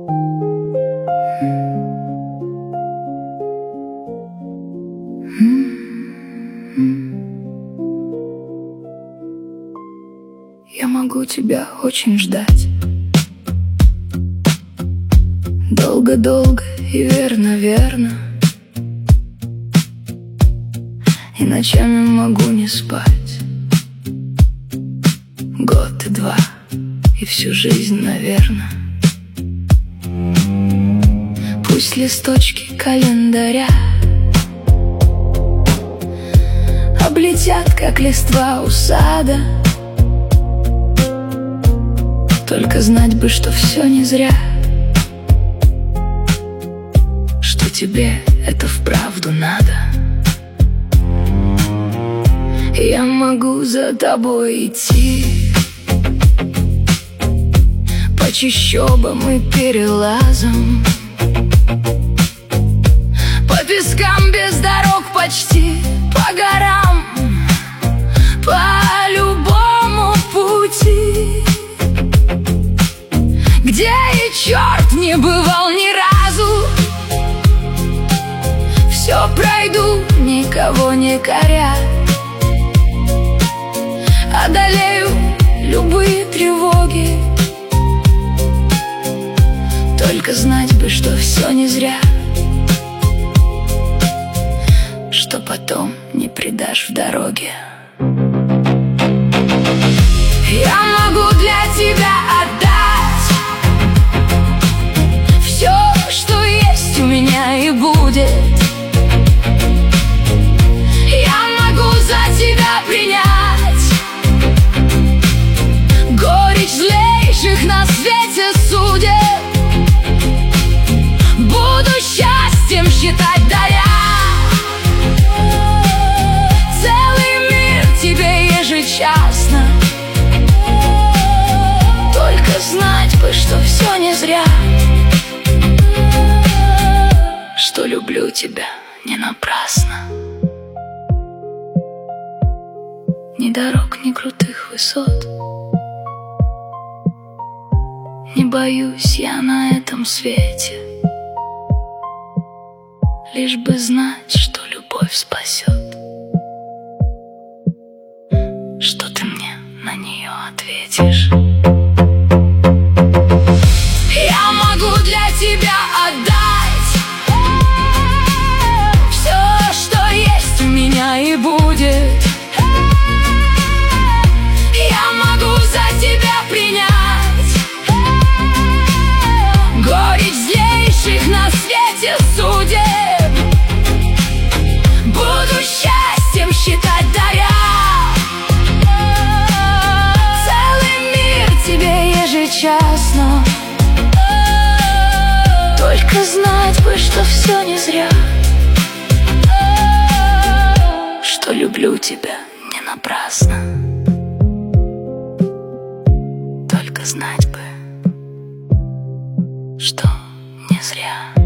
Я могу тебя очень ждать, долго-долго и верно-верно, и ночами могу не спать. Год и два, и всю жизнь, наверно. Пусть листочки календаря облетят, как листва у сада, только знать бы, что все не зря, что тебе это вправду надо. Я могу за тобой идти по чащобам и перелазам, по пескам без дорог почти, по горам, по любому пути, где и черт не бывал ни разу. Все пройду, никого не коря, одолею любые тревоги, только знать бы, что все не зря, что потом не предашь в дороге. Я могу для тебя отдать все, что есть у меня и будет. Я могу за тебя принять горечь злейших на свете судеб. Буду счастьем считать даря целый мир тебе ежечасно, только знать бы, что все не зря, что люблю тебя не напрасно. Ни дорог, ни крутых высот не боюсь я на этом свете, лишь бы знать, что любовь спасет, что ты мне на нее ответишь. Я могу для тебя отдать все, что есть у меня и будет. Я могу за тебя принять горечь злейших на свете судеб. Буду счастьем считать даря целый мир тебе ежечасно, только знать бы, что все не зря, что люблю тебя не напрасно, только знать бы, что не зря.